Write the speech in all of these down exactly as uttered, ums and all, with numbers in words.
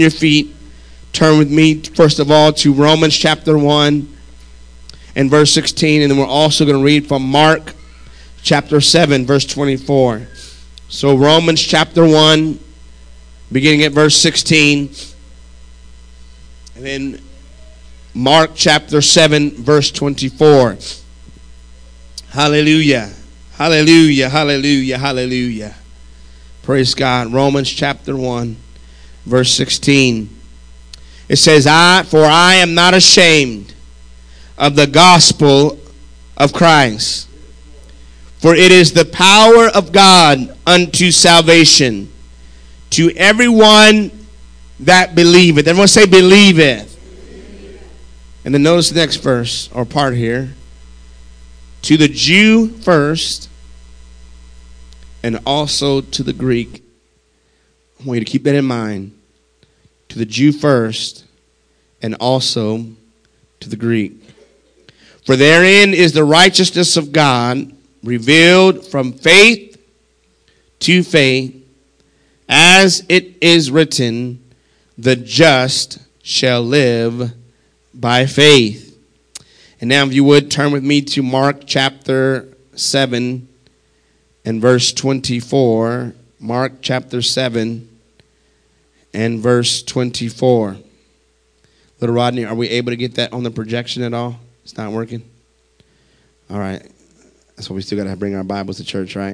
Your feet, turn with me first of all to Romans chapter one and verse sixteen, and then we're also going to read from Mark chapter seven verse twenty-four. So Romans chapter one, beginning at verse sixteen, and then Mark chapter seven verse twenty-four. Hallelujah, hallelujah, hallelujah, hallelujah. Praise God. Romans chapter one verse sixteen. It says, I, for I am not ashamed of the gospel of Christ, for it is the power of God unto salvation to everyone that believeth. Everyone say believeth. And then notice the next verse or part here. To the Jew first, and also to the Greek. I want you to keep that in mind. To the Jew first, and also to the Greek. For therein is the righteousness of God revealed from faith to faith, as it is written, the just shall live by faith. And now if you would, turn with me to Mark chapter seven and verse twenty-four. Mark chapter seven and verse twenty-four. Little Rodney, are we able to get that on the projection at all? It's not working? All right. That's why we still got to bring our Bibles to church, right?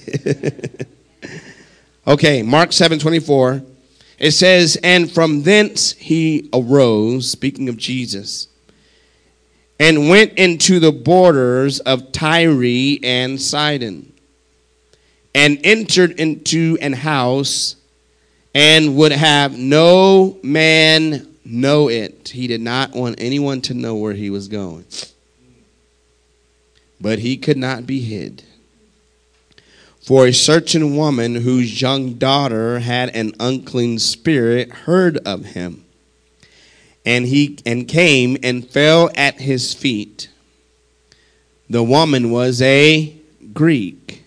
Okay, Mark seven twenty-four. It says, and from thence he arose, speaking of Jesus, and went into the borders of Tyre and Sidon, and entered into an house, and would have no man know it. He did not want anyone to know where he was going. But he could not be hid. For a certain woman whose young daughter had an unclean spirit heard of him, and he and came and fell at his feet. The woman was a Greek,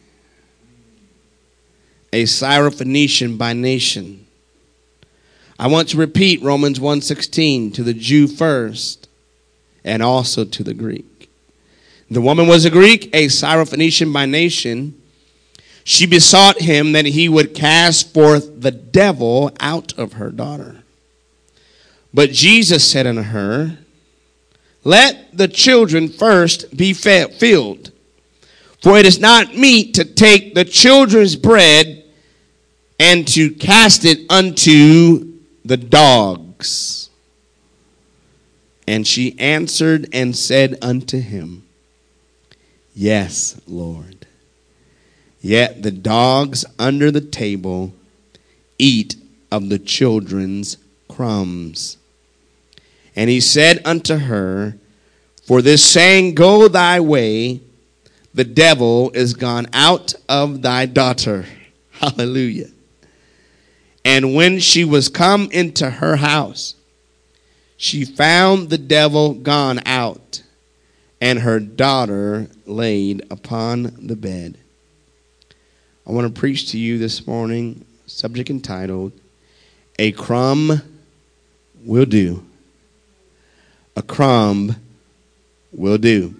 a Syrophoenician by nation. I want to repeat Romans one sixteen, to the Jew first, and also to the Greek. The woman was a Greek, a Syrophoenician by nation. She besought him that he would cast forth the devil out of her daughter. But Jesus said unto her, let the children first be filled, for it is not meet to take the children's bread and to cast it unto the dogs. And she answered and said unto him, yes, Lord. Yet the dogs under the table eat of the children's crumbs. And he said unto her, for this saying, go thy way, the devil is gone out of thy daughter. Hallelujah. And when she was come into her house, she found the devil gone out, and her daughter laid upon the bed. I want to preach to you this morning, subject entitled, A Crumb Will Do. A crumb will do.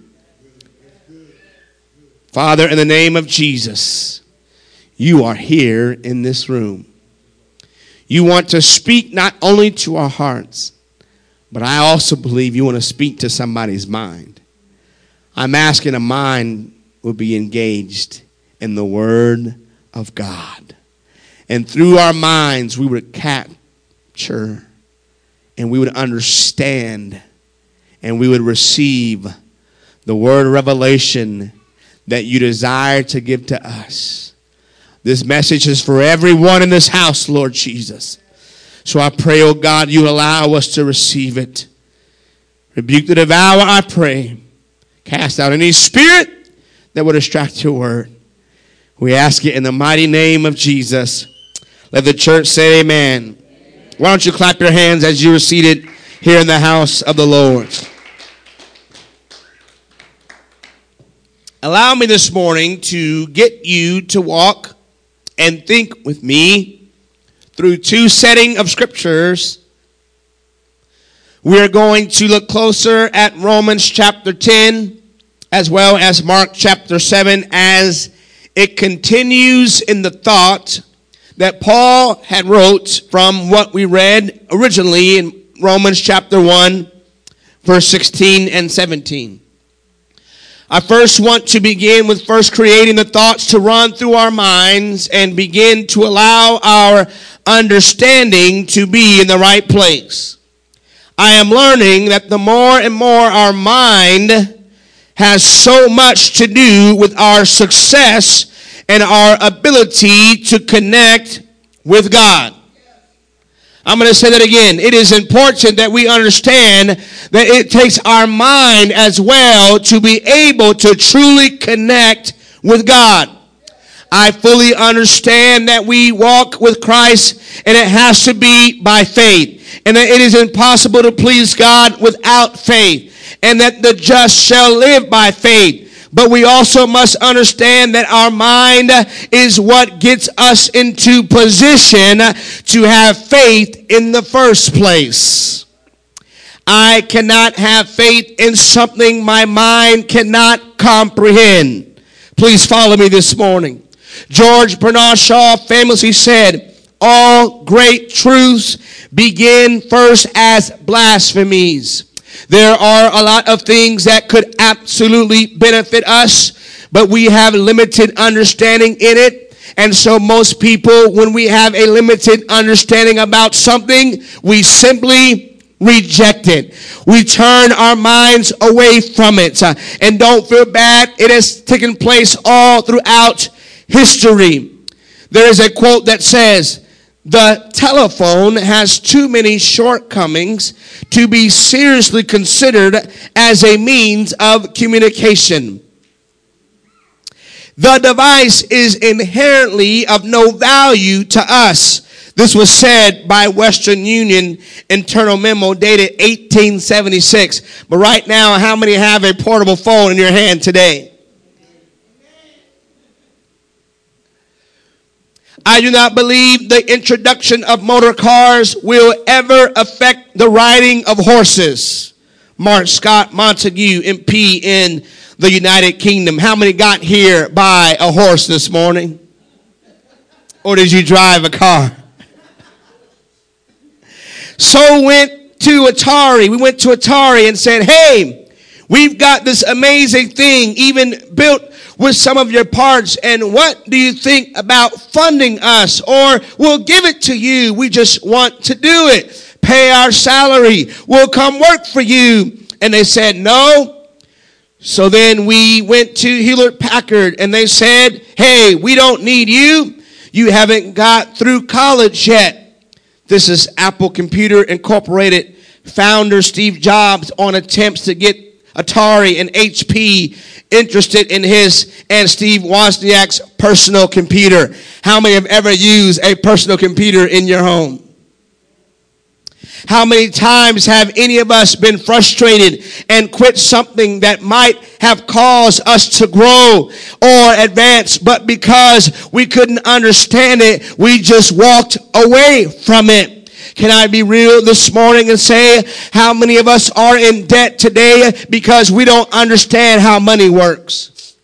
Father, in the name of Jesus, you are here in this room. You want to speak not only to our hearts, but I also believe you want to speak to somebody's mind. I'm asking a mind will be engaged in the Word of God. And through our minds, we would capture and we would understand and we would receive the word of revelation that you desire to give to us. This message is for everyone in this house, Lord Jesus. So I pray, oh God, you allow us to receive it. Rebuke the devourer, I pray. Cast out any spirit that would distract your word. We ask it in the mighty name of Jesus. Let the church say amen. Amen. Why don't you clap your hands as you are seated here in the house of the Lord. Allow me this morning to get you to walk and think with me through two setting of scriptures. We're going to look closer at Romans chapter ten as well as Mark chapter seven as it continues in the thought that Paul had wrote from what we read originally in Romans chapter one, verse sixteen and seventeen. I first want to begin with first creating the thoughts to run through our minds and begin to allow our understanding to be in the right place. I am learning that the more and more our mind has so much to do with our success and our ability to connect with God. I'm going to say that again. It is important that we understand that it takes our mind as well to be able to truly connect with God. I fully understand that we walk with Christ and it has to be by faith. And that it is impossible to please God without faith. And that the just shall live by faith. But we also must understand that our mind is what gets us into position to have faith in the first place. I cannot have faith in something my mind cannot comprehend. Please follow me this morning. George Bernard Shaw famously said, all great truths begin first as blasphemies. There are a lot of things that could absolutely benefit us, but we have limited understanding in it. And so most people, when we have a limited understanding about something, we simply reject it. We turn our minds away from it. Uh, and don't feel bad. It has taken place all throughout history. There is a quote that says, the telephone has too many shortcomings to be seriously considered as a means of communication. The device is inherently of no value to us. This was said by Western Union internal memo dated eighteen seventy-six. But right now, how many have a portable phone in your hand today? I do not believe the introduction of motor cars will ever affect the riding of horses. Mark Scott Montague, M P in the United Kingdom. How many got here by a horse this morning? Or did you drive a car? So went to Atari. We went to Atari and said, hey, we've got this amazing thing even built with some of your parts, and what do you think about funding us? Or we'll give it to you. We just want to do it. Pay our salary. We'll come work for you. And they said no. So then we went to Hewlett Packard and they said, hey, we don't need you. You haven't got through college yet. This is Apple Computer Incorporated founder Steve Jobs on attempts to get Atari and H P interested in his and Steve Wozniak's personal computer. How many have ever used a personal computer in your home? How many times have any of us been frustrated and quit something that might have caused us to grow or advance, but because we couldn't understand it, we just walked away from it? Can I be real this morning and say how many of us are in debt today because we don't understand how money works?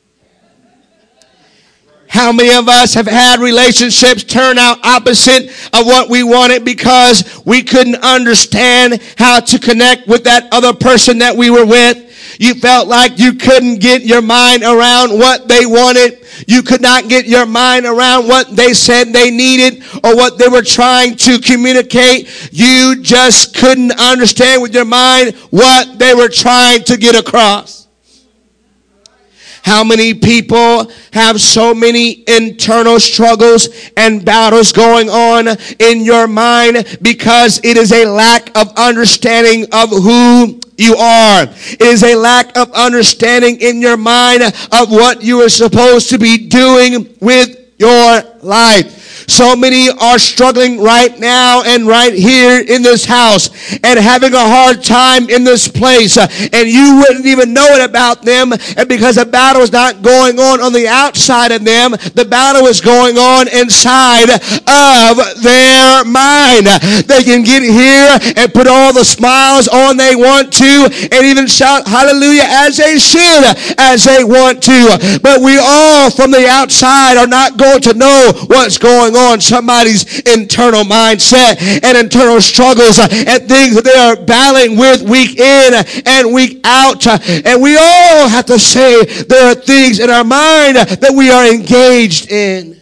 How many of us have had relationships turn out opposite of what we wanted because we couldn't understand how to connect with that other person that we were with? You felt like you couldn't get your mind around what they wanted. You could not get your mind around what they said they needed or what they were trying to communicate. You just couldn't understand with your mind what they were trying to get across. How many people have so many internal struggles and battles going on in your mind because it is a lack of understanding of who you are. It is a lack of understanding in your mind of what you are supposed to be doing with your life. So many are struggling right now and right here in this house and having a hard time in this place. And you wouldn't even know it about them. And because the battle is not going on on the outside of them, the battle is going on inside of their mind. They can get here and put all the smiles on they want to and even shout hallelujah as they should, as they want to. But we all from the outside are not going to know what's going on. Somebody's internal mindset and internal struggles and things that they are battling with week in and week out. And we all have to say there are things in our mind that we are engaged in.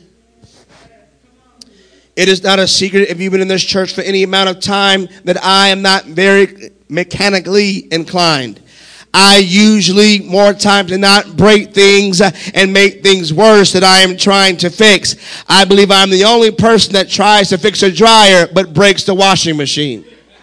It is not a secret, if you've been in this church for any amount of time, that I am not very mechanically inclined. I usually, more times than not, break things and make things worse that I am trying to fix. I believe I'm the only person that tries to fix a dryer but breaks the washing machine.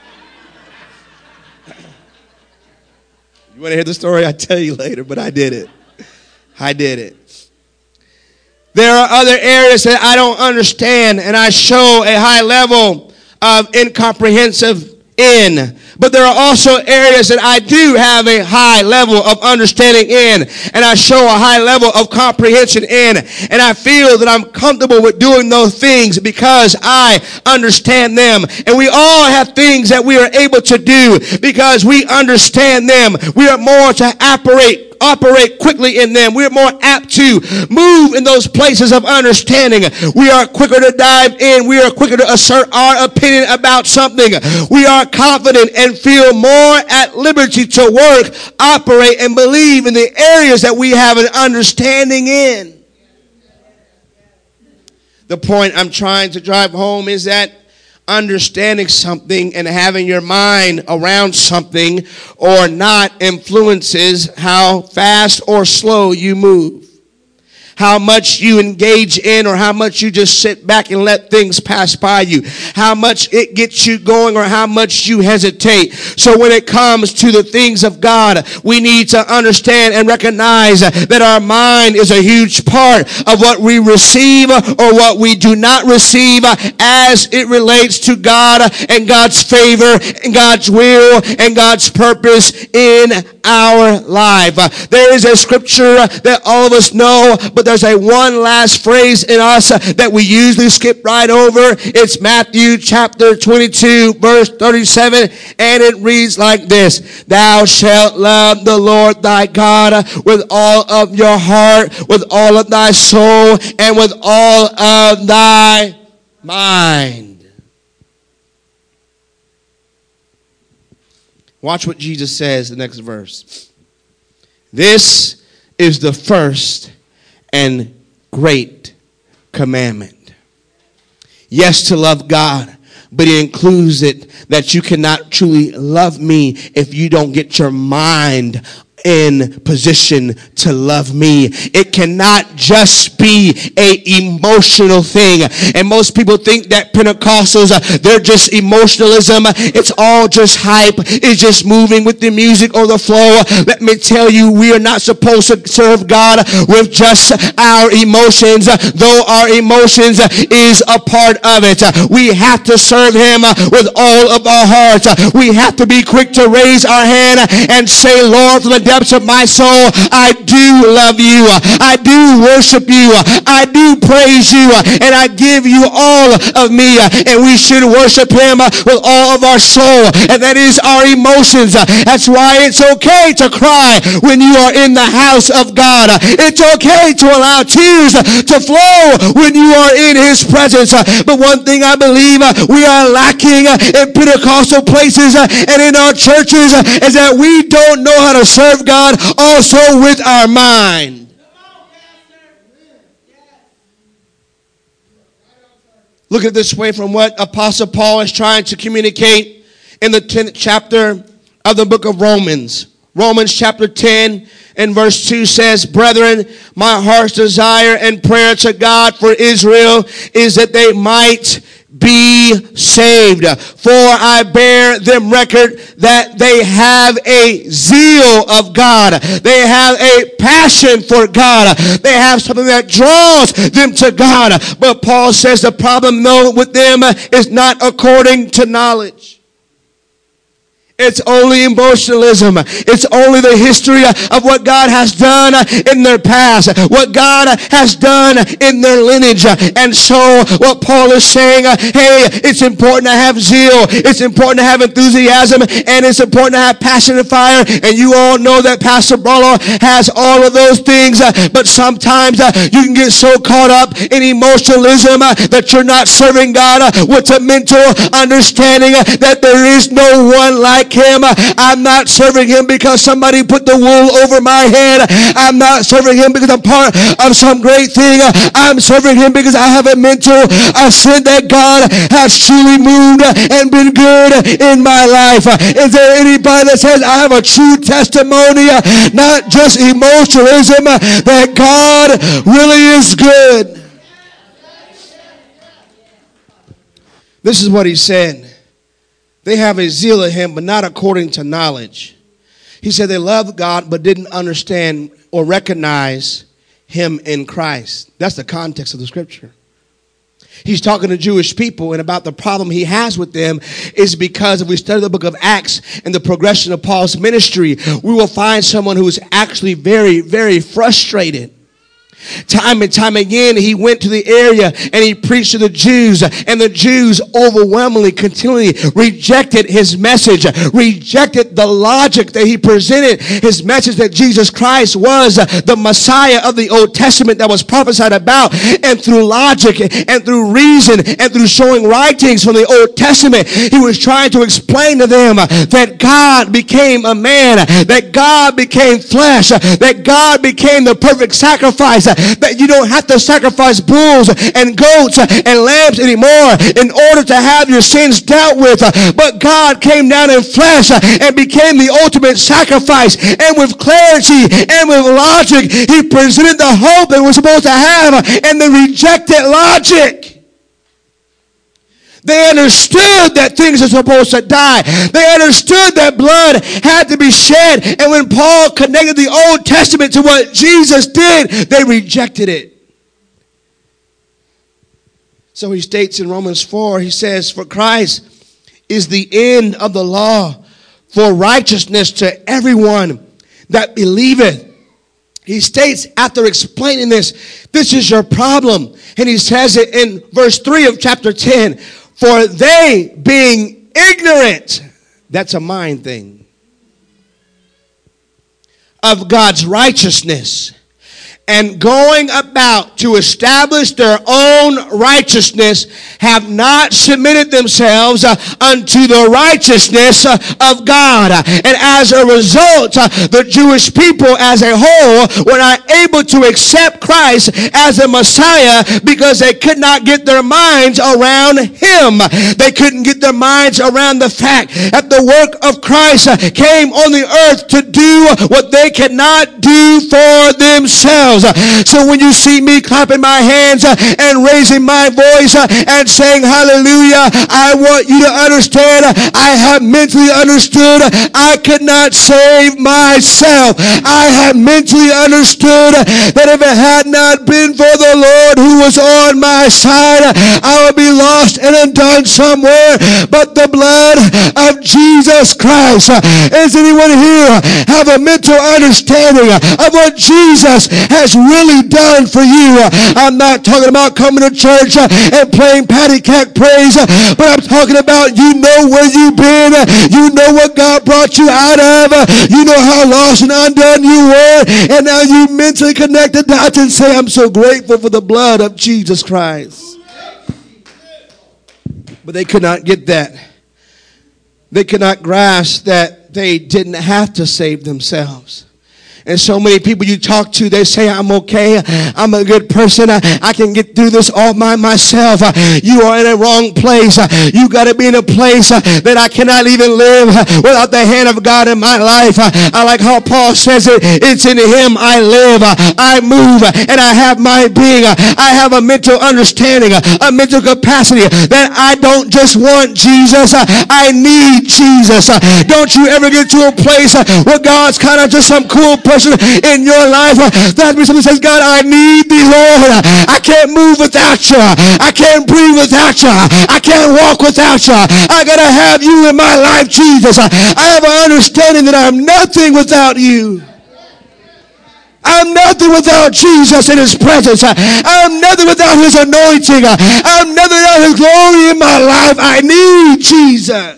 You want to hear the story? I'll tell you later, but I did it. I did it. There are other areas that I don't understand, and I show a high level of incomprehensive in. But there are also areas that I do have a high level of understanding in, and I show a high level of comprehension in, and I feel that I'm comfortable with doing those things because I understand them. And we all have things that we are able to do because we understand them. We are more to operate operate quickly in them. We're more apt to move in those places of understanding. We are quicker to dive in. We are quicker to assert our opinion about something. We are confident and feel more at liberty to work, operate, and believe in the areas that we have an understanding in. The point I'm trying to drive home is that understanding something and having your mind around something or not influences how fast or slow you move. How much you engage in or how much you just sit back and let things pass by you. How much it gets you going or how much you hesitate. So when it comes to the things of God, we need to understand and recognize that our mind is a huge part of what we receive or what we do not receive as it relates to God and God's favor and God's will and God's purpose in our life. There is a scripture that all of us know, but there's a one last phrase in us that we usually skip right over. It's Matthew chapter twenty-two, verse thirty-seven, and it reads like this: Thou shalt love the Lord thy God with all of your heart, with all of thy soul, and with all of thy mind. Watch what Jesus says in the next verse. This is the first and great commandment. Yes, to love God, but it includes it that you cannot truly love me if you don't get your mind in position to love me. It cannot just be a emotional thing. And most people think that Pentecostals, uh, they're just emotionalism. It's all just hype. It's just moving with the music or the flow. Let me tell you, we are not supposed to serve God with just our emotions, though our emotions is a part of it. We have to serve him with all of our heart. We have to be quick to raise our hand and say, Lord, from the depths of my soul, I do love you. I do worship you. I do praise you. And I give you all of me. And we should worship him with all of our soul. And that is our emotions. That's why it's okay to cry when you are in the house of God. It's okay to allow tears to flow when you are in his presence. But one thing I believe we are lacking in Pentecostal places and in our churches is that we don't know how to serve God also with our mind. Look at it this way from what Apostle Paul is trying to communicate in the tenth chapter of the book of Romans. Romans chapter ten and verse two says, Brethren, my heart's desire and prayer to God for Israel is that they might be saved. For I bear them record that they have a zeal of God. They have a passion for God. They have something that draws them to God. But Paul says the problem though with them is not according to knowledge. It's only emotionalism. It's only the history of what God has done in their past, what God has done in their lineage. And so what Paul is saying, hey, it's important to have zeal. It's important to have enthusiasm. And it's important to have passion and fire. And you all know that Pastor Barlow has all of those things. But sometimes you can get so caught up in emotionalism that you're not serving God with a mental understanding that there is no one like him. I'm not serving him because somebody put the wool over my head. I'm not serving him because I'm part of some great thing. I'm serving him because I have a mental assent that God has truly moved and been good in my life. Is there anybody that says I have a true testimony, not just emotionalism, that God really is good? This is what he said. They have a zeal of him, but not according to knowledge. He said they loved God, but didn't understand or recognize him in Christ. That's the context of the scripture. He's talking to Jewish people, and about the problem he has with them is because if we study the book of Acts and the progression of Paul's ministry, we will find someone who is actually very, very frustrated. Time and time again, he went to the area and he preached to the Jews, and the Jews overwhelmingly, continually rejected his message, rejected the logic that he presented, his message that Jesus Christ was the Messiah of the Old Testament that was prophesied about. And through logic and through reason and through showing writings from the Old Testament, he was trying to explain to them that God became a man, that God became flesh, that God became the perfect sacrifice, that you don't have to sacrifice bulls and goats and lambs anymore in order to have your sins dealt with. But God came down in flesh and became the ultimate sacrifice. And with clarity and with logic, he presented the hope that we're supposed to have, and they rejected logic. They understood that things are supposed to die. They understood that blood had to be shed. And when Paul connected the Old Testament to what Jesus did, they rejected it. So he states in Romans four, he says, for Christ is the end of the law for righteousness to everyone that believeth. He states after explaining this, this is your problem. And he says it in verse three of chapter ten. For they being ignorant, that's a mind thing, of God's righteousness, and going about to establish their own righteousness, have not submitted themselves uh, unto the righteousness uh, of God. And as a result, uh, the Jewish people as a whole were not able to accept Christ as a Messiah because they could not get their minds around him. They couldn't get their minds around the fact that the work of Christ uh, came on the earth to do what they could not do for themselves. So when you see me clapping my hands and raising my voice and saying hallelujah, I want you to understand I have mentally understood I could not save myself. I have mentally understood that if it had not been for the Lord who was on my side, I would be lost and undone somewhere. But the blood of Jesus Christ. Does anyone here have a mental understanding of what Jesus has really done for you? I'm not talking about coming to church and playing patty cake praise, but I'm talking about you know where you've been, you know what God brought you out of, you know how lost and undone you were, and now you mentally connect the dots and say, I'm so grateful for the blood of Jesus Christ. But they could not get that. They could not grasp that they didn't have to save themselves. And so many people you talk to, they say, I'm okay. I'm a good person. I, I can get through this all by myself. You are in a wrong place. You got to be in a place that I cannot even live without the hand of God in my life. I like how Paul says it. It's in him I live, I move, and I have my being. I have a mental understanding, a mental capacity that I don't just want Jesus. I need Jesus. Don't you ever get to a place where God's kind of just some cool person in your life. That means somebody says, God, I need thee, Lord. I can't move without you. I can't breathe without you. I can't walk without you. I gotta have you in my life, Jesus. I have an understanding that I'm nothing without you. I'm nothing without Jesus in his presence. I'm nothing without his anointing. I'm nothing without his glory in my life. I need Jesus.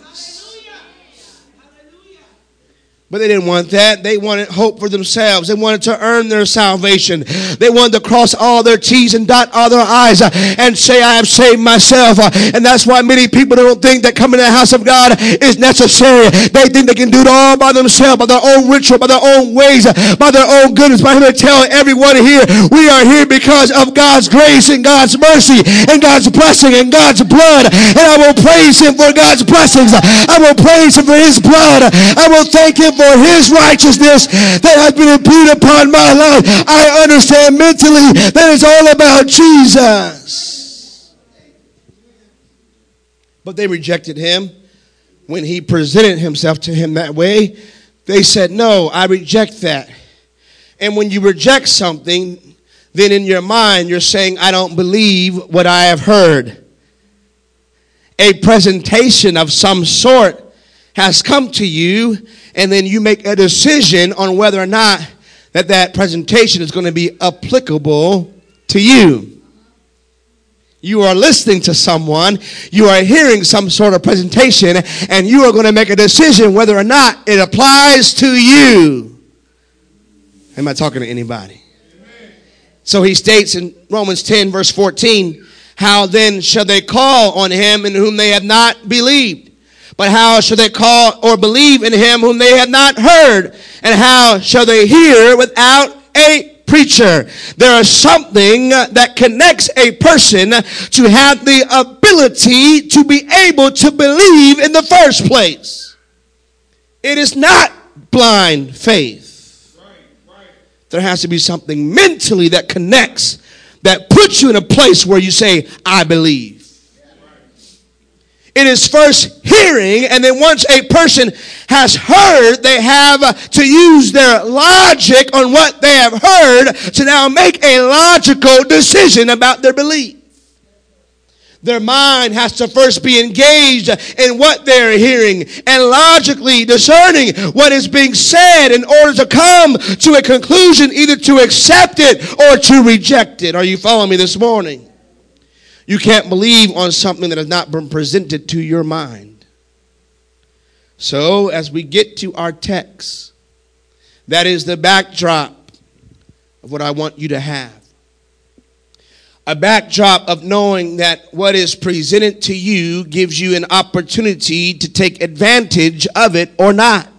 But they didn't want that. They wanted hope for themselves. They wanted to earn their salvation. They wanted to cross all their T's and dot all their I's and say, I have saved myself. And that's why many people don't think that coming to the house of God is necessary. They think they can do it all by themselves, by their own ritual, by their own ways, by their own goodness. But I'm going to tell everyone here, we are here because of God's grace and God's mercy and God's blessing and God's blood. And I will praise him for God's blessings. I will praise him for his blood. I will thank him for his righteousness that has been imputed upon my life. I understand mentally that it's all about Jesus. But they rejected him when he presented himself to him that way. They said, no, I reject that. And when you reject something, then in your mind you're saying, I don't believe what I have heard. A presentation of some sort has come to you, and then you make a decision on whether or not that that presentation is going to be applicable to you. You are listening to someone, you are hearing some sort of presentation, and you are going to make a decision whether or not it applies to you. Am I talking to anybody? Amen. So he states in Romans ten, verse fourteen, how then shall they call on him in whom they have not believed? But how shall they call or believe in him whom they have not heard? And how shall they hear without a preacher? There is something that connects a person to have the ability to be able to believe in the first place. It is not blind faith. There has to be something mentally that connects, that puts you in a place where you say, I believe. It is first hearing, and then once a person has heard, they have to use their logic on what they have heard to now make a logical decision about their belief. Their mind has to first be engaged in what they're hearing and logically discerning what is being said in order to come to a conclusion, either to accept it or to reject it. Are you following me this morning? You can't believe on something that has not been presented to your mind. So, as we get to our text, that is the backdrop of what I want you to have. A backdrop of knowing that what is presented to you gives you an opportunity to take advantage of it or not.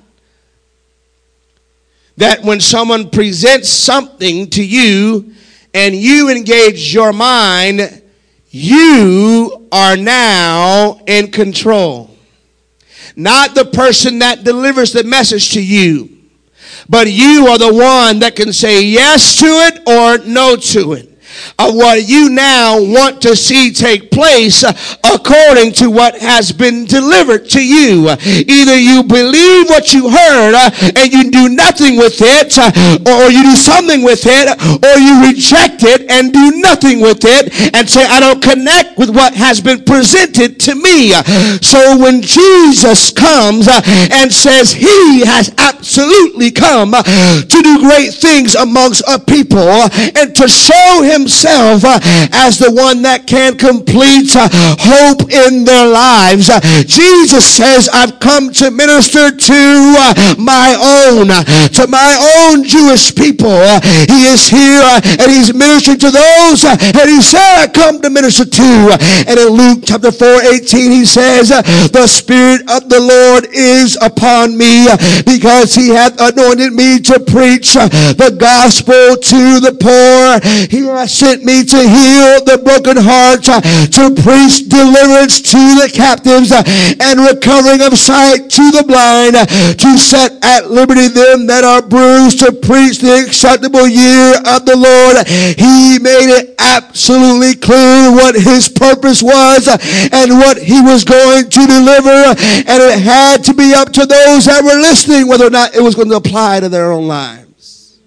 That when someone presents something to you and you engage your mind, you are now in control. Not the person that delivers the message to you, but you are the one that can say yes to it or no to it. Of what you now want to see take place according to what has been delivered to you. Either you believe what you heard and you do nothing with it, or you do something with it, or you reject it and do nothing with it and say, I don't connect with what has been presented to me. So when Jesus comes and says he has absolutely come to do great things amongst a people and to show himself himself uh, as the one that can complete uh, hope in their lives. Uh, Jesus says, I've come to minister to uh, my own, uh, to my own Jewish people. Uh, he is here uh, and he's ministering to those uh, and he said, I come to minister to. Uh, and in Luke chapter four, eighteen, he says, uh, the Spirit of the Lord is upon me uh, because he hath anointed me to preach uh, the gospel to the poor. He has sent me to heal the broken heart, uh, to preach deliverance to the captives uh, and recovering of sight to the blind, uh, to set at liberty them that are bruised, to preach the acceptable year of the Lord. He made it absolutely clear what his purpose was uh, and what he was going to deliver, and it had to be up to those that were listening whether or not it was going to apply to their own lives.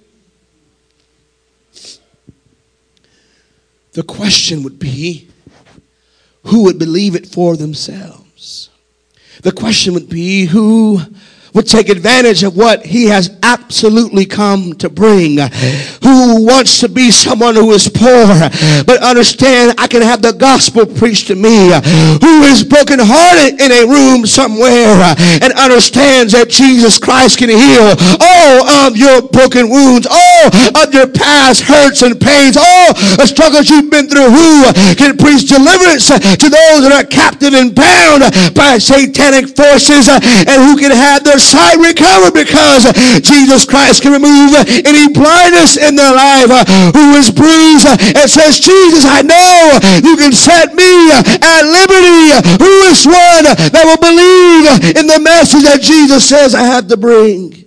The question would be, who would believe it for themselves? The question would be, who would take advantage of what he has absolutely come to bring? Who wants to be someone who is poor, but understand I can have the gospel preached to me? Who is brokenhearted in a room somewhere and understands that Jesus Christ can heal all of your broken wounds, all of your past hurts and pains, all the struggles you've been through? Who can preach deliverance to those that are captive and bound by satanic forces, and who can have their sight recovered because Jesus Christ can remove any blindness in their life? Who is bruised and says, Jesus, I know you can set me at liberty. Who is one that will believe in the message that Jesus says I have to bring?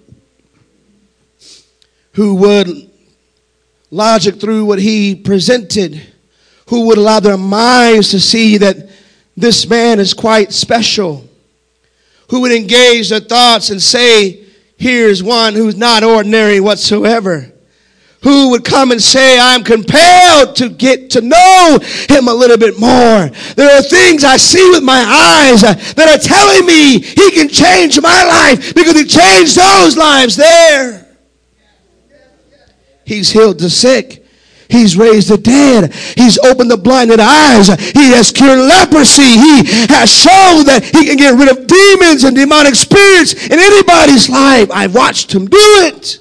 Who would logic through what he presented? Who would allow their minds to see that this man is quite special? Who would engage their thoughts and say, here's one who's not ordinary whatsoever? Who would come and say, I'm compelled to get to know him a little bit more. There are things I see with my eyes that are telling me he can change my life because he changed those lives there. He's healed the sick. He's raised the dead. He's opened the blinded eyes. He has cured leprosy. He has shown that he can get rid of demons and demonic spirits in anybody's life. I've watched him do it.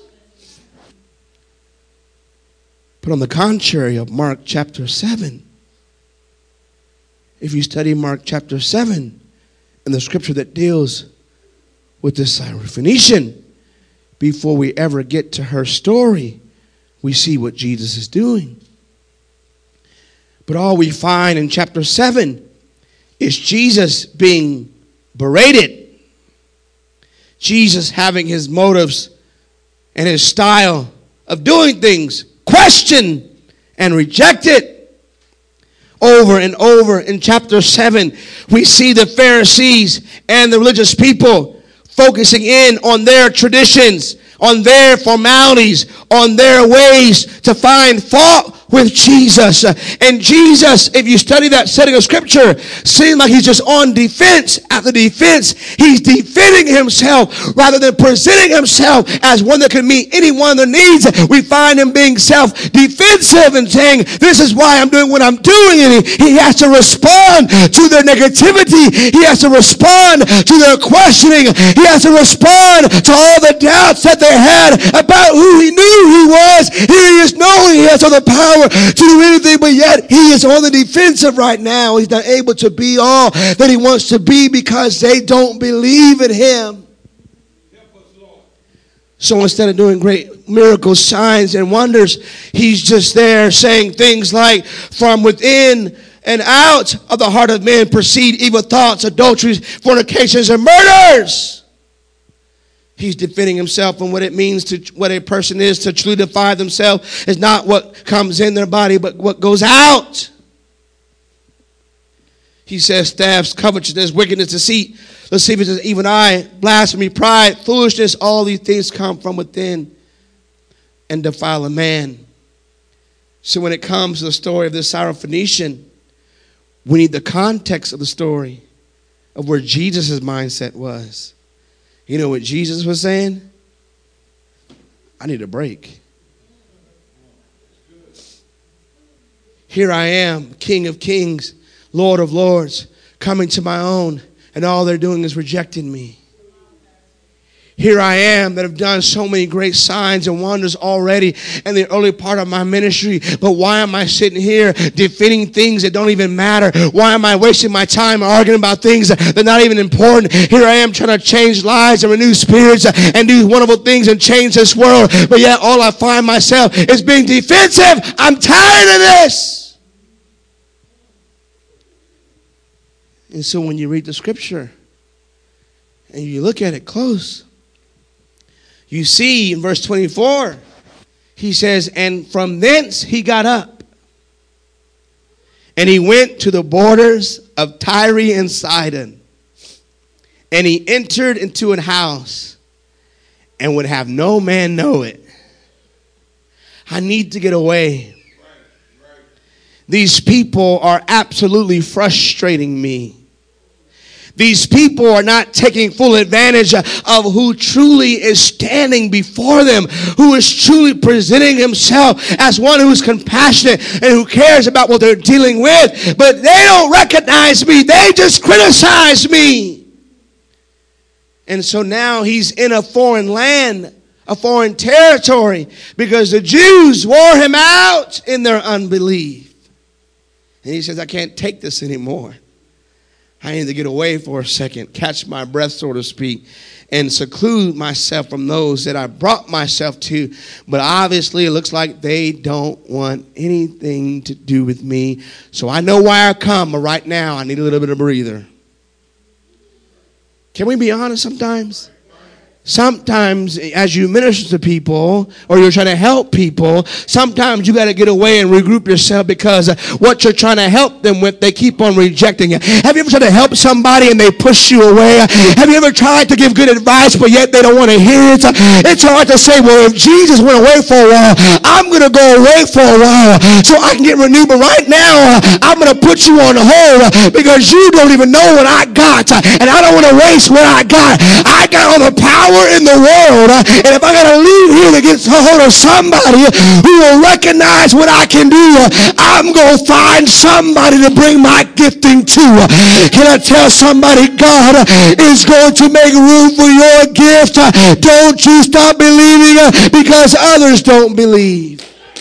But on the contrary of Mark chapter seven, if you study Mark chapter seven and the scripture that deals with this Syrophoenician, before we ever get to her story, we see what Jesus is doing. But all we find in chapter seven is Jesus being berated. Jesus having his motives and his style of doing things questioned and rejected. Over and over in chapter seven, we see the Pharisees and the religious people focusing in on their traditions, on their formalities, on their ways to find fault with Jesus. And Jesus, if you study that setting of scripture, seems like he's just on defense after defense. He's defending himself rather than presenting himself as one that can meet any one of their needs. We find him being self-defensive and saying, this is why I'm doing what I'm doing. And he, he has to respond to their negativity. He has to respond to their questioning. He has to respond to all the doubts that they had about who he knew he was. Here he is knowing he has all the power to do anything, but yet he is on the defensive right now. He's not able to be all that he wants to be because they don't believe in him. So instead of doing great miracles, signs, and wonders, he's just there saying things like, from within and out of the heart of men proceed evil thoughts, adulteries, fornications, and murders. He's defending himself, and what it means to what a person is to truly defy themselves is not what comes in their body, but what goes out. He says thefts, covetousness, wickedness, deceit, lasciviousness, even eye, blasphemy, pride, foolishness, all these things come from within and defile a man. So when it comes to the story of this Syrophoenician, we need the context of the story of where Jesus' mindset was. You know what Jesus was saying? I need a break. Here I am, King of kings, Lord of lords, coming to my own, and all they're doing is rejecting me. Here I am that have done so many great signs and wonders already in the early part of my ministry. But why am I sitting here defending things that don't even matter? Why am I wasting my time arguing about things that are not even important? Here I am trying to change lives and renew spirits and do wonderful things and change this world. But yet all I find myself is being defensive. I'm tired of this. And so when you read the scripture and you look at it close, you see in verse twenty-four, he says, and from thence he got up, and he went to the borders of Tyre and Sidon, and he entered into an house, and would have no man know it. I need to get away. These people are absolutely frustrating me. These people are not taking full advantage of who truly is standing before them, who is truly presenting himself as one who is compassionate and who cares about what they're dealing with. But they don't recognize me. They just criticize me. And so now he's in a foreign land, a foreign territory, because the Jews wore him out in their unbelief. And he says, I can't take this anymore. I need to get away for a second, catch my breath, so to speak, and seclude myself from those that I brought myself to. But obviously, it looks like they don't want anything to do with me. So I know why I come, but right now, I need a little bit of breather. Can we be honest sometimes? Sometimes as you minister to people or you're trying to help people, sometimes you got to get away and regroup yourself because what you're trying to help them with, they keep on rejecting it. Have you ever tried to help somebody and they push you away? Have you ever tried to give good advice but yet they don't want to hear it? It's hard to say, well, if Jesus went away for a while, I'm going to go away for a while so I can get renewed. But right now, I'm going to put you on hold because you don't even know what I got. And I don't want to waste what I got. I got all the power in the world, and if I gotta leave here to get a hold of somebody who will recognize what I can do, I'm gonna find somebody to bring my gifting to. Can I tell somebody, God is going to make room for your gift? Don't you stop believing because others don't believe.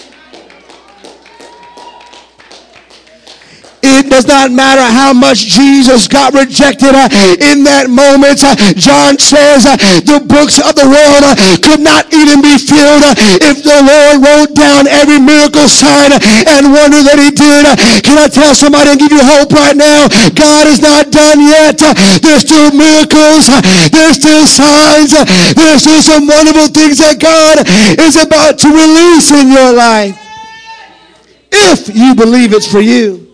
It does not matter how much Jesus got rejected uh, in that moment. Uh, John says uh, the books of the world uh, could not even be filled uh, if the Lord wrote down every miracle, sign, and wonder that he did. Uh, can I tell somebody and give you hope right now? God is not done yet. Uh, there's still miracles. Uh, there's still signs. Uh, there's still some wonderful things that God is about to release in your life. If you believe it's for you.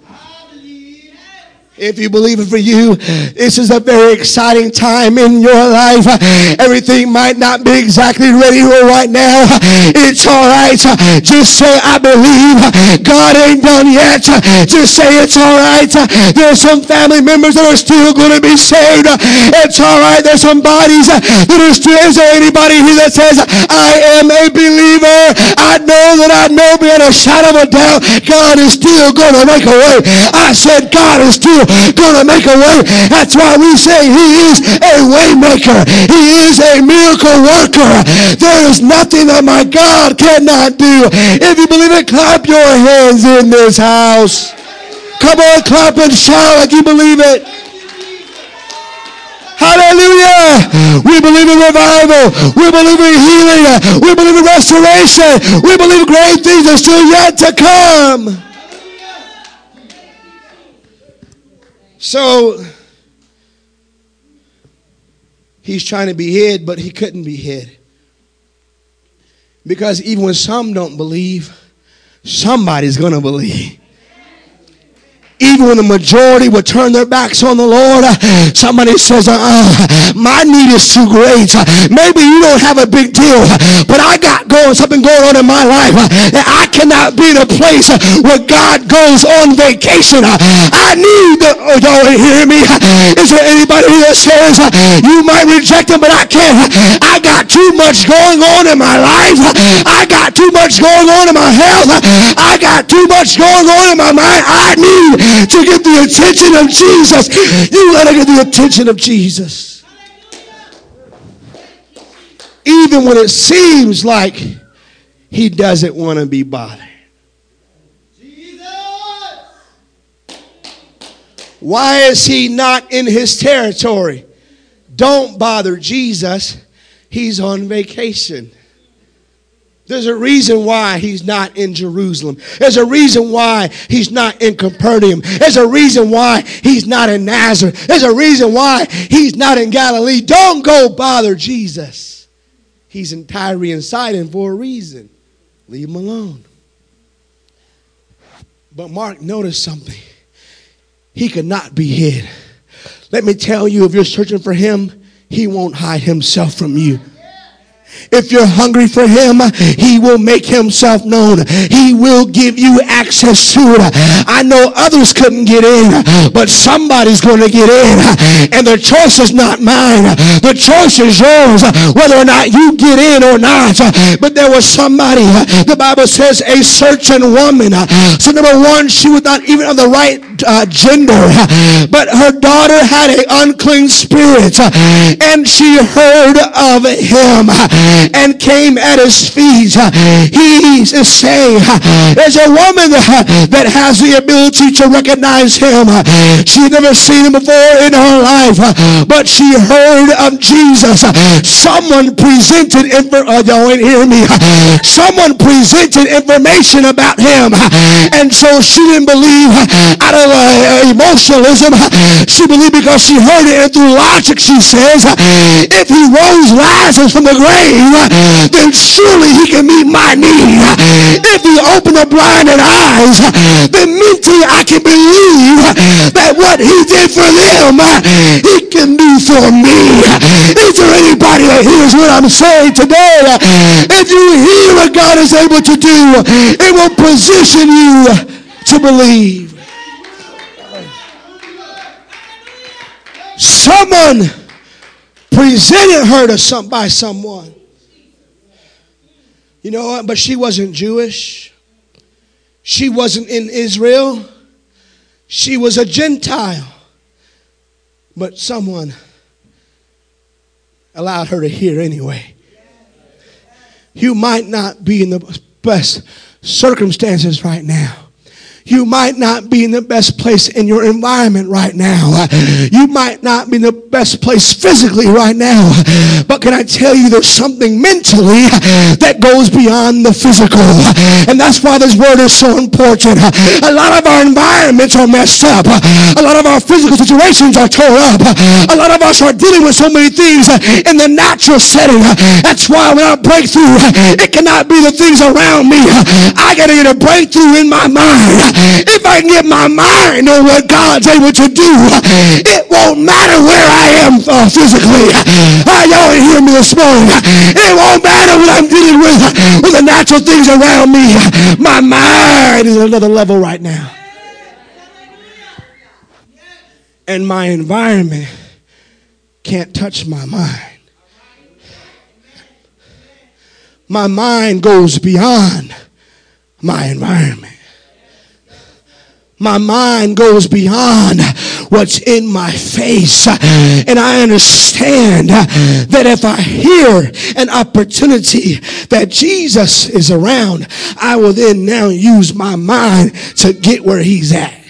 If you believe it for you, this is a very exciting time in your life. Everything might not be exactly ready right now. It's all right. Just say, I believe. God ain't done yet. Just say it's all right. There's some family members that are still going to be saved. It's all right. There's some bodies that are still. Is there anybody here that says, I am a believer? I know that I know beyond a shadow of a doubt, God is still going to make a way. I said, God is still gonna make a way. That's why we say he is a way maker. He is a miracle worker. There is nothing that my God cannot do. If you believe it, clap your hands in this house. Come on, clap and shout like you believe it. Hallelujah. We believe in revival. We believe in healing. We believe in restoration. We believe great things are still yet to come. So, he's trying to be hid, but he couldn't be hid. Because even when some don't believe, somebody's going to believe. Even when the majority would turn their backs on the Lord, somebody says, uh-uh, my need is too great. Maybe you don't have a big deal, but I got going something going on in my life. I cannot be in a place where God goes on vacation. I need the, oh, y'all hear me? Is there anybody that says you might reject him, but I can't? I got too much going on in my life. I got too much going on in my health. I got too much going on in my mind. I need to get the attention of Jesus. You gotta get the attention of Jesus. Even when it seems like he doesn't want to be bothered. Why is he not in his territory? Don't bother Jesus. He's on vacation. There's a reason why he's not in Jerusalem. There's a reason why he's not in Capernaum. There's a reason why he's not in Nazareth. There's a reason why he's not in Galilee. Don't go bother Jesus. He's in Tyre and Sidon for a reason. Leave him alone. But Mark noticed something. He could not be hid. Let me tell you, if you're searching for him, he won't hide himself from you. If you're hungry for him, he will make himself known. He will give you access to it. I know others couldn't get in, but somebody's going to get in. And the choice is not mine. The choice is yours, whether or not you get in or not. But there was somebody, the Bible says, a certain woman. So number one, she was not even of the right uh, gender, but her daughter had an unclean spirit, and she heard of him and came at his feet. He is saying, there's a woman that has the ability to recognize him. She'd never seen him before in her life, but she heard of Jesus. Someone presented info- oh, y'all ain't hear me. Someone presented information about him, and so she didn't believe out of uh, emotionalism. She believed because she heard it, and through logic she says, if he rose Lazarus from the grave, then surely he can meet my need. If he opened the blinded eyes, then mentally I can believe that what he did for them, he can do for me. Is there anybody that hears what I'm saying today? If you hear what God is able to do, it will position you to believe. Someone presented her to some by someone. You know what? But she wasn't Jewish. She wasn't in Israel. She was a Gentile. But someone allowed her to hear anyway. You might not be in the best circumstances right now. You might not be in the best place in your environment right now. You might not be in the best place physically right now. But can I tell you, there's something mentally that goes beyond the physical. And that's why this word is so important. A lot of our environments are messed up. A lot of our physical situations are torn up. A lot of us are dealing with so many things in the natural setting. That's why when I break through, it cannot be the things around me. I got to get a breakthrough in my mind. If I can get my mind on what God's able to do, it won't matter where I am uh, physically. Uh, y'all ain't hear me this morning. It won't matter what I'm dealing with, with the natural things around me. My mind is at another level right now. And my environment can't touch my mind. My mind goes beyond my environment. My mind goes beyond what's in my face. And I understand that if I hear an opportunity that Jesus is around, I will then now use my mind to get where he's at.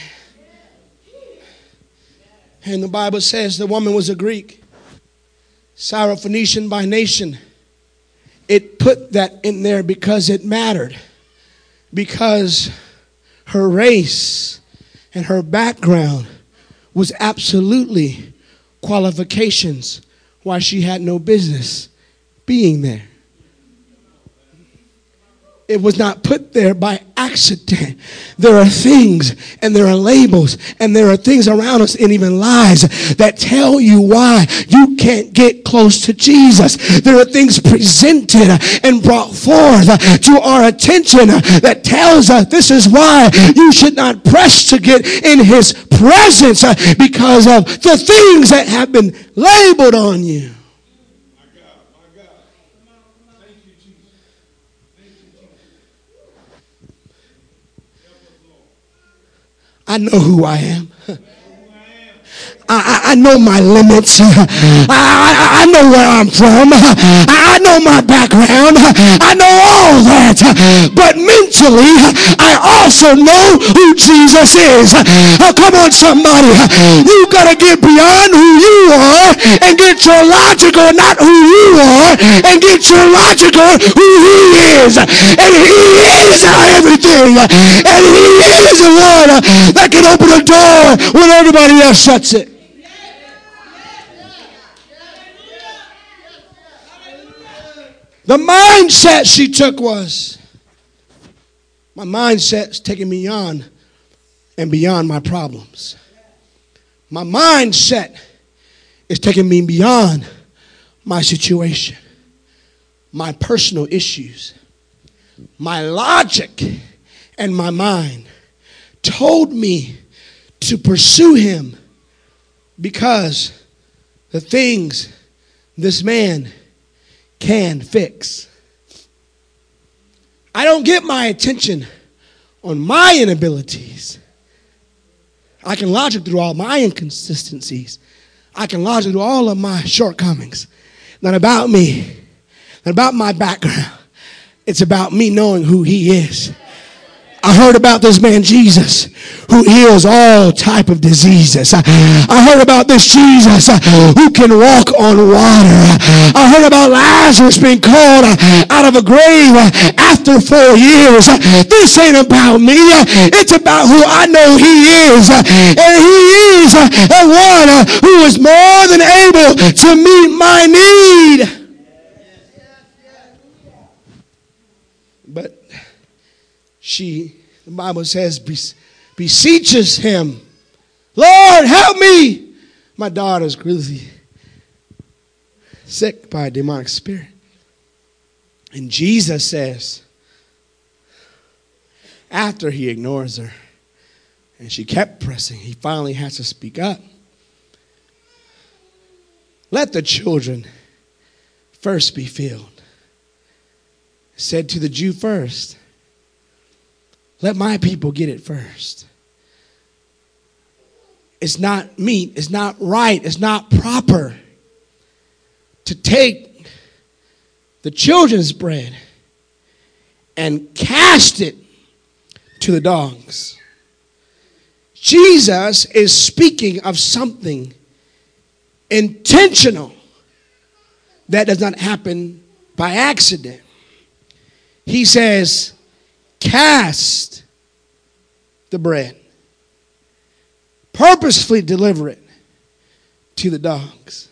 And the Bible says the woman was a Greek, Syrophoenician by nation. It put that in there because it mattered. Because her race and her background was absolutely qualifications why she had no business being there. It was not put there by accident. There are things and there are labels and there are things around us and even lies that tell you why you can't get close to Jesus. There are things presented and brought forth to our attention that tells us this is why you should not press to get in his presence because of the things that have been labeled on you. I know who I am. I, I know my limits. I, I, I know where I'm from. I, I know my background. I know all that. But mentally, I also know who Jesus is. Oh, come on, somebody. You got to get beyond who you are and get your logical, not who you are, and get your logical who he is. And he is everything. And he is the one that can open a door when everybody else shuts it. The mindset she took was, my mindset's taking me on and beyond my problems. My mindset is taking me beyond my situation, my personal issues. My logic and my mind told me to pursue him because the things this man can fix. I don't get my attention on my inabilities. I can logic through all my inconsistencies. I can logic through all of my shortcomings. Not about me, not about my background. It's about me knowing who he is. I heard about this man Jesus who heals all type of diseases. I, I heard about this Jesus who can walk on water. I heard about Lazarus being called out of a grave after four years. This ain't about me. It's about who I know he is. And he is the one who is more than able to meet my need. But she, the Bible says, beseeches him, Lord, help me. My daughter's really sick by a demonic spirit. And Jesus says, after he ignores her, and she kept pressing, he finally has to speak up. Let the children first be filled. Said to the Jew first, let my people get it first. It's not meet, it's not right, it's not proper to take the children's bread and cast it to the dogs. Jesus is speaking of something intentional that does not happen by accident. He says, cast the bread. Purposefully deliver it to the dogs.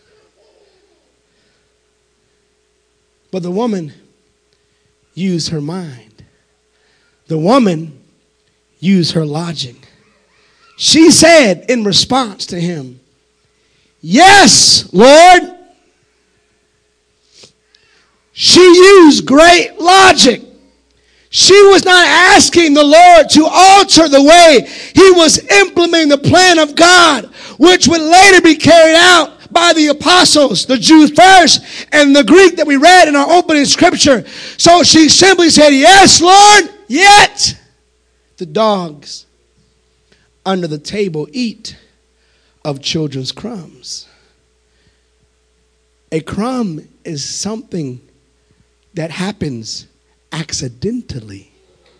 But the woman used her mind. The woman used her logic. She said in response to him, yes, Lord. She used great logic. She was not asking the Lord to alter the way he was implementing the plan of God, which would later be carried out by the apostles, the Jews first, and the Greek that we read in our opening scripture. So she simply said, yes, Lord, yet the dogs under the table eat of children's crumbs. A crumb is something that happens accidentally.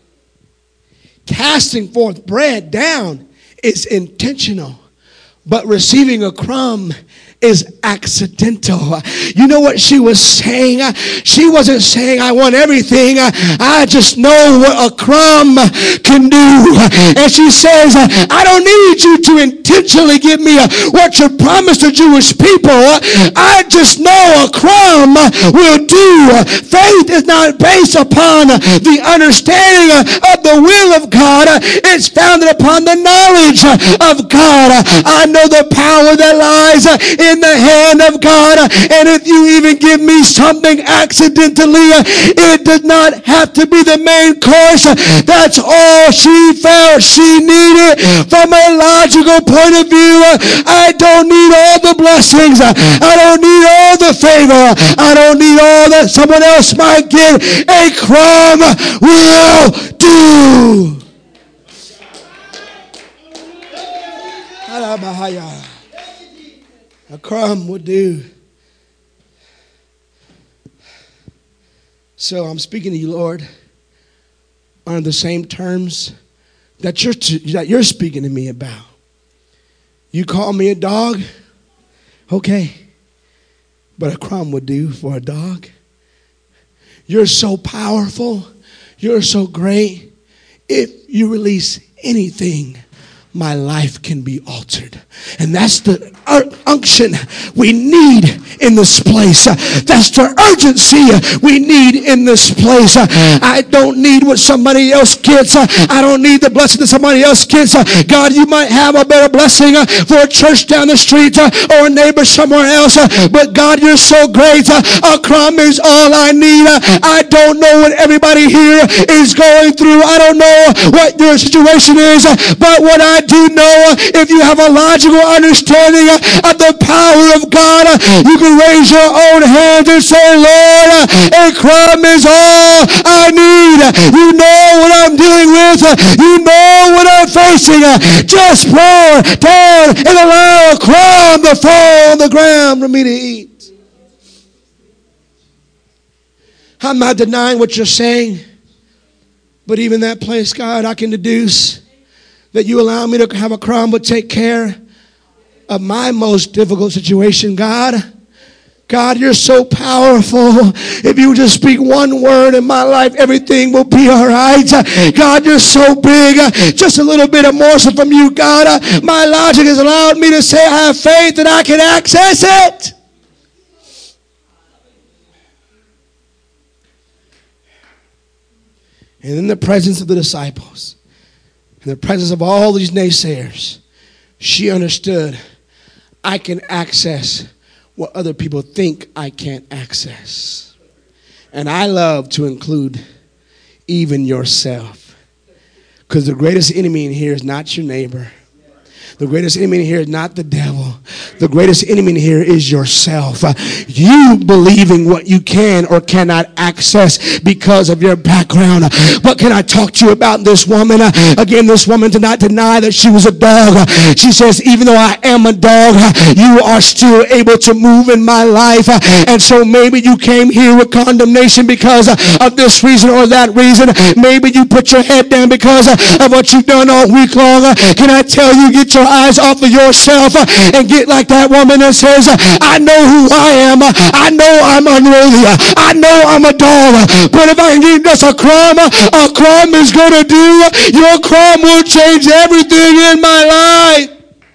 Casting forth bread down is intentional, but receiving a crumb is accidental. You know what she was saying? She wasn't saying, I want everything. I just know what a crumb can do. And she says, I don't need you to intentionally give me what you promised the Jewish people. I just know a crumb will do. Faith is not based upon the understanding of the will of God. It's founded upon the knowledge of God. I know the power that lies in the hand of God. And if you even give me something accidentally, it does not have to be the main course. That's all she felt she needed. From a logical point of view, I don't need all the blessings. I don't need all the favor. I don't need all that someone else might get. A crumb will do. A crumb will do. So I'm speaking to you, Lord, on the same terms that you're, t- that you're speaking to me about. You call me a dog? Okay. But a crumb would do for a dog. You're so powerful. You're so great. If you release anything, my life can be altered. And that's the unction we need in this place. That's the urgency we need in this place. I don't need what somebody else gets. I don't need the blessing that somebody else gets. God, you might have a better blessing for a church down the street or a neighbor somewhere else. But God, you're so great. A crumb is all I need. I don't know what everybody here is going through. I don't know what your situation is. But what I do know, if you have a logical understanding of the power of God, you can raise your own hands and say, Lord, a crumb is all I need. You know what I'm dealing with. You know what I'm facing. Just pour down and allow a crumb to fall on the ground for me to eat. I'm not denying what you're saying, but even that place, God, I can deduce that you allow me to have a crumb but take care of my most difficult situation, God. God, you're so powerful. If you just speak one word in my life, everything will be all right. God, you're so big. Just a little bit of morsel from you, God. My logic has allowed me to say I have faith that I can access it. And in the presence of the disciples, in the presence of all these naysayers, she understood, I can access what other people think I can't access. And I love to include even yourself. Because the greatest enemy in here is not your neighbor. The greatest enemy in here is not the devil. The greatest enemy in here is yourself. You believing what you can or cannot access because of your background. But can I talk to you about this woman? Again, this woman did not deny that she was a dog. She says, even though I am a dog, you are still able to move in my life. And so maybe you came here with condemnation because of this reason or that reason. Maybe you put your head down because of what you've done all week long. Can I tell you, get your eyes off of yourself and get like that woman that says, I know who I am. I know I'm unworthy. I know I'm a dog. But if I can get just a crumb, a crumb is going to do. Your crumb will change everything in my life.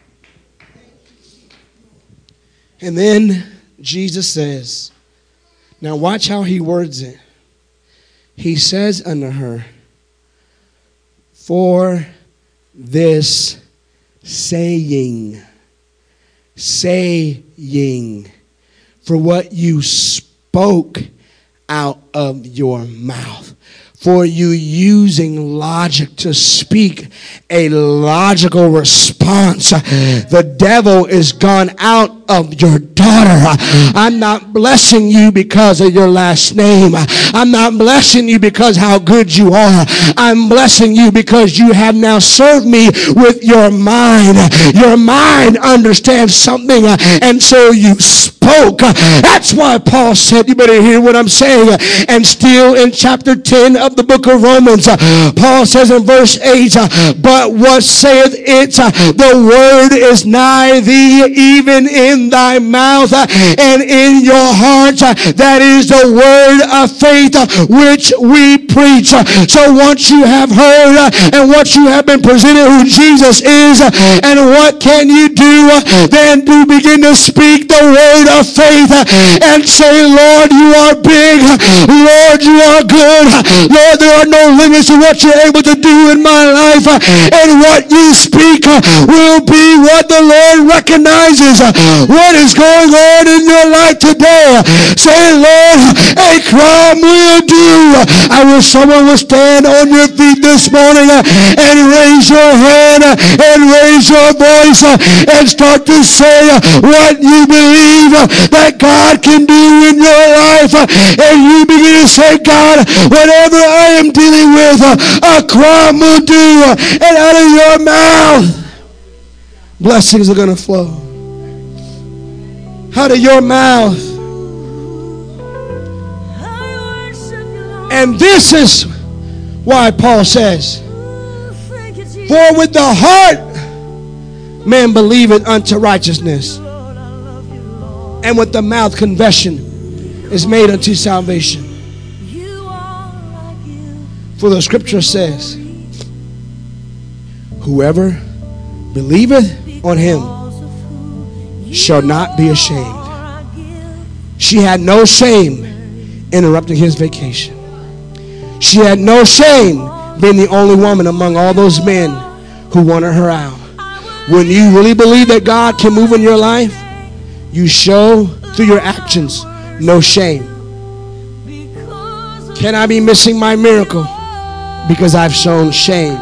And then Jesus says, now watch how he words it. He says unto her, for this saying, saying, for what you spoke out of your mouth, for you using logic to speak a logical response. The devil is gone out of your daughter. I'm not blessing you because of your last name. I'm not blessing you because how good you are. I'm blessing you because you have now served me with your mind. Your mind understands something, and so you spoke. That's why Paul said, you better hear what I'm saying. And still in chapter ten of the book of Romans, Paul says in verse eight, but what saith it? The word is nigh thee, even in in thy mouth and in your heart. That is the word of faith which we preach. So once you have heard and once you have been presented who Jesus is and what can you do, then do begin to speak the word of faith and say, Lord, you are big. Lord, you are good. Lord, there are no limits to what you're able to do in my life. And what you speak will be what the Lord recognizes. What is going on in your life today? Say, Lord, a crumb will do. I wish someone would stand on your feet this morning and raise your hand and raise your voice and start to say what you believe that God can do in your life. And you begin to say, God, whatever I am dealing with, a crumb will do. And out of your mouth, blessings are going to flow. Out of your mouth. And this is why Paul says, for with the heart man believeth unto righteousness, and with the mouth confession is made unto salvation. For the scripture says, whoever believeth on him shall not be ashamed. She had no shame interrupting his vacation. She had no shame being the only woman among all those men who wanted her out. When you really believe that God can move in your life, you show through your actions no shame. Can I be missing my miracle because I've shown shame?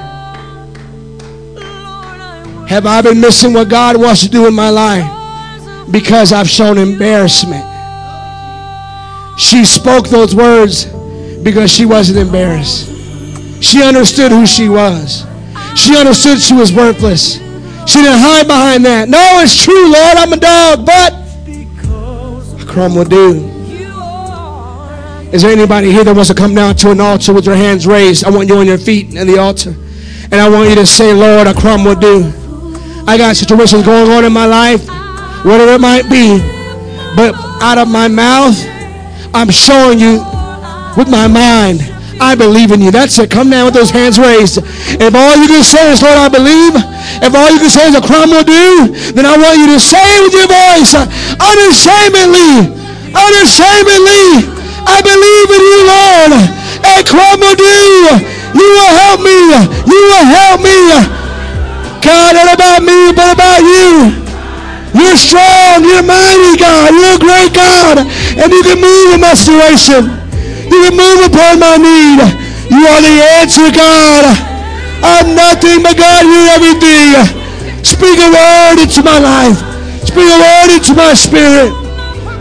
Have I been missing what God wants to do in my life because I've shown embarrassment? She spoke those words because she wasn't embarrassed. She understood who she was. She understood she was worthless. She didn't hide behind that. No, it's true, Lord, I'm a dog, but a crumb will do. Is there anybody here that wants to come down to an altar with your hands raised? I want you on your feet in the altar. And I want you to say, Lord, a crumb will do. I got situations going on in my life, whatever it might be. But out of my mouth, I'm showing you with my mind, I believe in you. That's it. Come down with those hands raised. If all you can say is, Lord, I believe, if all you can say is a crumb will do, then I want you to say with your voice, unashamedly, unashamedly, I believe in you, Lord. A crumb will do. You will help me. You will help me. God, not about me, but about you. You're strong. You're mighty, God. You're a great God. And you can move in my situation. You can move upon my need. You are the answer, God. I'm nothing, but God, you're everything. Speak a word into my life. Speak a word into my spirit.